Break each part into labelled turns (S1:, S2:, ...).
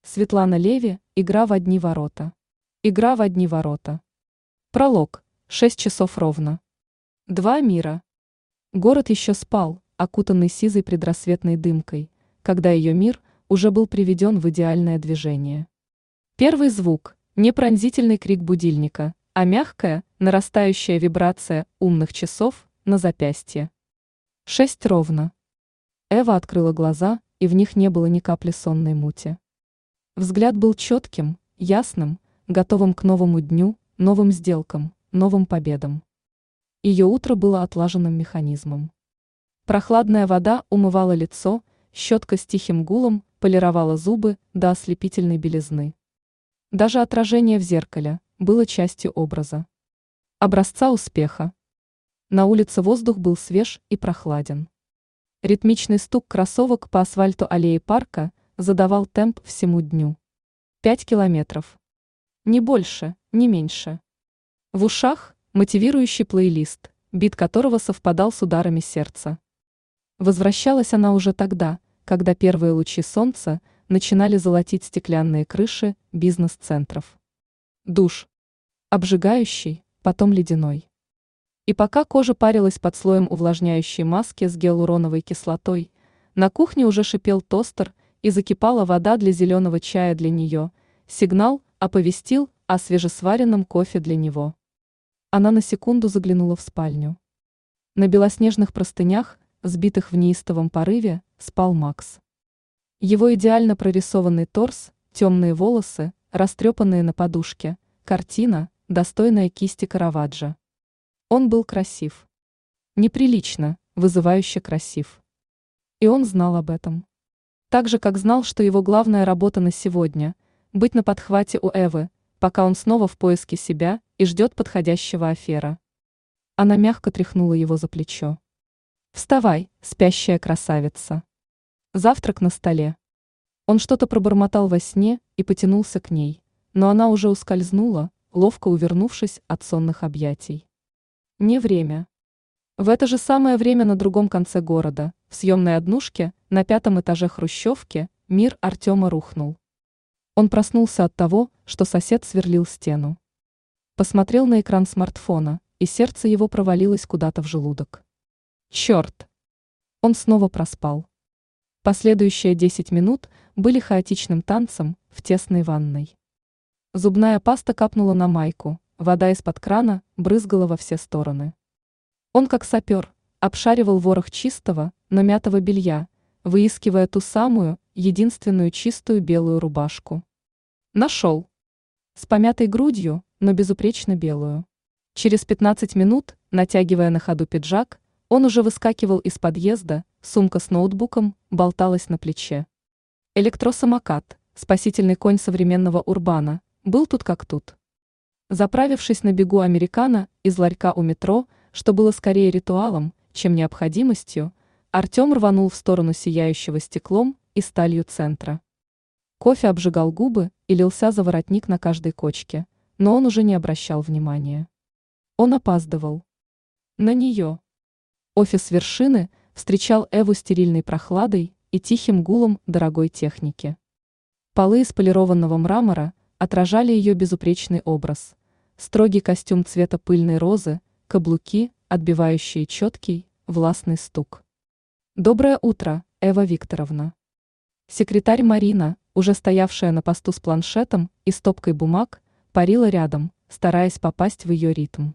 S1: Светлана Леви, игра в одни ворота. Игра в одни ворота. Пролог. 6 часов ровно. Два мира. Город еще спал, окутанный сизой предрассветной дымкой, когда ее мир уже был приведен в идеальное движение. Первый звук – не пронзительный крик будильника, а мягкая, нарастающая вибрация умных часов на запястье. 6 ровно. Эва открыла глаза, и в них не было ни капли сонной мути. Взгляд был четким, ясным, готовым к новому дню, новым сделкам, новым победам. Ее утро было отлаженным механизмом. Прохладная вода умывала лицо, щетка с тихим гулом полировала зубы до ослепительной белизны. Даже отражение в зеркале было частью образа. Образца успеха. На улице воздух был свеж и прохладен. Ритмичный стук кроссовок по асфальту аллеи парка задавал темп всему дню. 5 километров. Не больше, не меньше. В ушах мотивирующий плейлист, бит которого совпадал с ударами сердца. Возвращалась она уже тогда, когда первые лучи солнца начинали золотить стеклянные крыши бизнес-центров. Душ. Обжигающий, потом ледяной. И пока кожа парилась под слоем увлажняющей маски с гиалуроновой кислотой, на кухне уже шипел тостер и закипала вода для зеленого чая для нее, сигнал оповестил о свежесваренном кофе для него. Она на секунду заглянула в спальню. На белоснежных простынях, сбитых в неистовом порыве, спал Макс. Его идеально прорисованный торс, темные волосы, растрепанные на подушке, картина, достойная кисти Караваджо. Он был красив. Неприлично, вызывающе красив. И он знал об этом. Так же, как знал, что его главная работа на сегодня – быть на подхвате у Эвы, пока он снова в поиске себя и ждет подходящего афера. Она мягко тряхнула его за плечо. «Вставай, спящая красавица. Завтрак на столе». Он что-то пробормотал во сне и потянулся к ней, но она уже ускользнула, ловко увернувшись от сонных объятий. Не время. В это же самое время на другом конце города, в съемной однушке, на 5-м этаже хрущевки, мир Артема рухнул. Он проснулся от того, что сосед сверлил стену. Посмотрел на экран смартфона, и сердце его провалилось куда-то в желудок. Черт! Он снова проспал. Последующие 10 минут были хаотичным танцем в тесной ванной. Зубная паста капнула на майку, вода из-под крана брызгала во все стороны. Он, как сапер, обшаривал ворох чистого, но мятого белья, выискивая ту самую, единственную чистую белую рубашку. Нашел. С помятой грудью, но безупречно белую. Через 15 минут, натягивая на ходу пиджак, он уже выскакивал из подъезда, сумка с ноутбуком болталась на плече. Электросамокат, спасительный конь современного урбана, был тут как тут. Заправившись на бегу американо из ларька у метро, что было скорее ритуалом, чем необходимостью, Артем рванул в сторону сияющего стеклом и сталью центра. Кофе обжигал губы и лился за воротник на каждой кочке, но он уже не обращал внимания. Он опаздывал. На нее. Офис вершины встречал Эву стерильной прохладой и тихим гулом дорогой техники. Полы из полированного мрамора отражали ее безупречный образ. Строгий костюм цвета пыльной розы, каблуки, отбивающие четкий, властный стук. «Доброе утро, Эва Викторовна». Секретарь Марина, уже стоявшая на посту с планшетом и стопкой бумаг, парила рядом, стараясь попасть в ее ритм.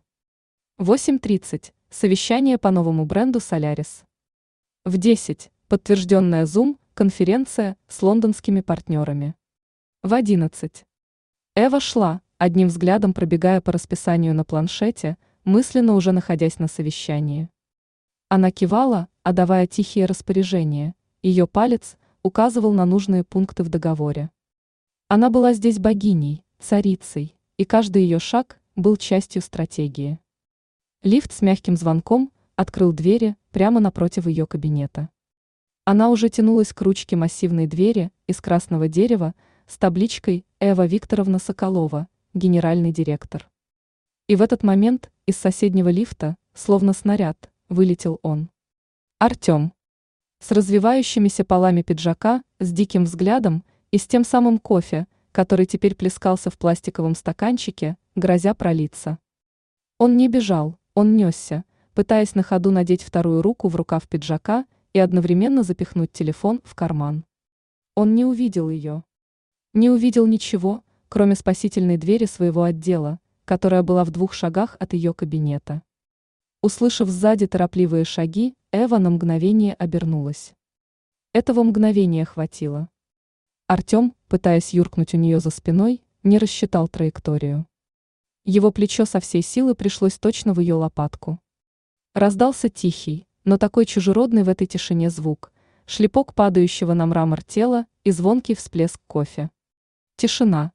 S1: 8:30. Совещание по новому бренду Solaris. В 10. Подтвержденная Zoom конференция с лондонскими партнерами. В 11. Эва шла, одним взглядом пробегая по расписанию на планшете, мысленно уже находясь на совещании. Она кивала, отдавая тихие распоряжения, ее палец указывал на нужные пункты в договоре. Она была здесь богиней, царицей, и каждый ее шаг был частью стратегии. Лифт с мягким звонком открыл двери прямо напротив ее кабинета. Она уже тянулась к ручке массивной двери из красного дерева с табличкой «Эва Викторовна Соколова, генеральный директор». И в этот момент из соседнего лифта, словно снаряд, вылетел он. Артем. С развивающимися полами пиджака, с диким взглядом И с тем самым кофе, который теперь плескался в пластиковом стаканчике, грозя пролиться. Он не бежал, он несся, пытаясь на ходу надеть вторую руку в рукав пиджака и одновременно запихнуть телефон в карман. Он не увидел ее. Не увидел ничего, кроме спасительной двери своего отдела, которая была в 2 шагах от ее кабинета. Услышав сзади торопливые шаги, Эва на мгновение обернулась. Этого мгновения хватило. Артем, пытаясь юркнуть у нее за спиной, не рассчитал траекторию. Его плечо со всей силы пришлось точно в ее лопатку. Раздался тихий, но такой чужеродный в этой тишине звук, шлепок падающего на мрамор тела и звонкий всплеск кофе. Тишина.